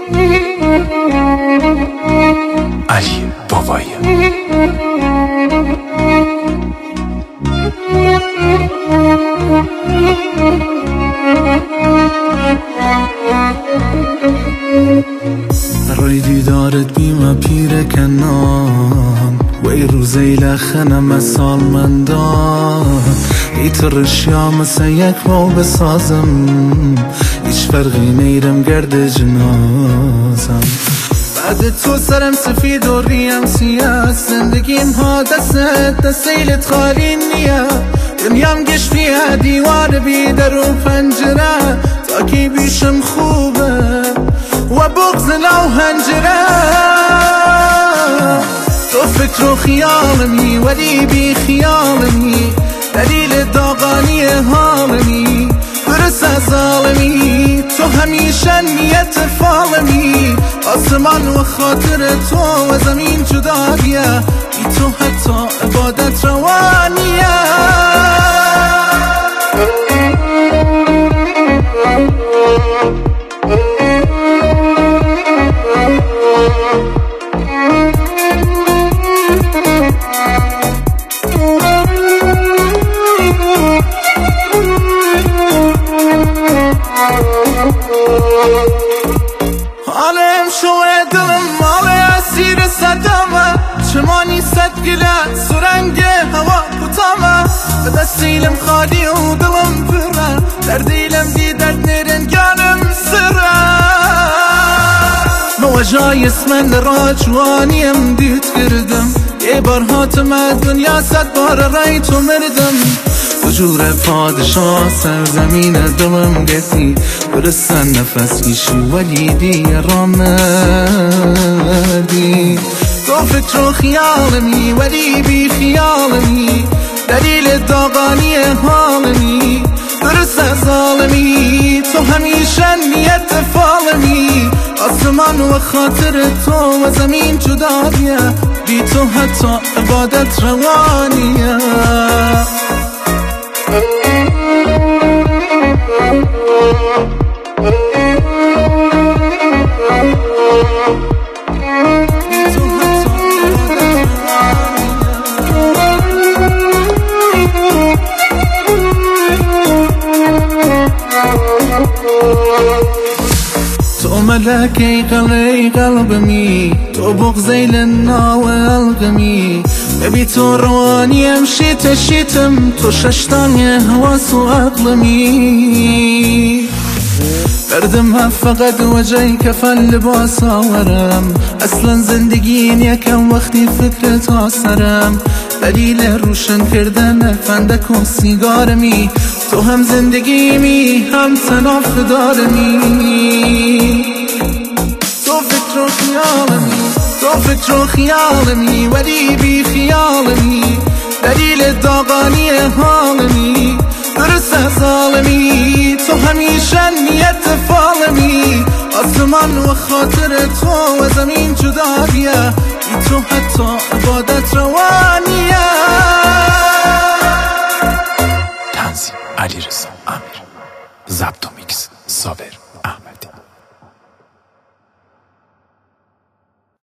علی بابایی. برای دیدارت بیمه پیر کنان وی روزی لخنم مسال مندان ایترش یا مثل یک مو بسازم هیچ فرقی نیرم گرد جنازم بعد تو سرم سفید و ریم سیاه زندگیم ها دستیلت خالی نیه دنیام گشتیه دیوار بی در و پنجره تا کی بیشم خوبه و بغض لو هنجره تو فکر و خیالمی ولی بی خیالمی دلیل داغانی حالمی برس از عالمی تو همیشه نیت فالمی آسمان و خاطر تو و زمین جداییه بی تو حتی عبادت روانیه حالم شوه دلم مال اسیر صدمه چمانی صد گله سرنگ هوا کتامه به دستیلم خالی و دلم پره در دیلم دی درد نیرنگانم سره موجای اسمن را جوانیم دیت کردم یه بار هاتم دنیا صد بار رای تو مردم وجور پادشاه سرزمین دلم گتی برسن نفس کشی ولی دیگران مردی تو فکر و خیالمی ولی بی خیالمی دلیل داغانی حالمی درست از عالمی تو همیشه نیت فالمی آسمان و خاطر تو و زمین جداییه بی تو حتی عبادت روانیه تو ملكي قلي قلبي تو بغزي للناو القمي ببي تو رواني امشي تشيتم تو ششتاني هواس واقلمي بردمها فقد وجهي كفن لباسا ورم اصلا زندگين يكم وقتي فكرت آسرم دلیل روشن کردن فندک و سیگارمی تو هم زندگیمی هم تناف دارمی تو فکر و خیالمی تو فکر و خیالمی ولی بی خیالمی دلیل داغانی حالمی درست از عالمی تو همیشه نیت فالمی آسمان و خاطر تو و زمین جداییه بی تو حتی عبادت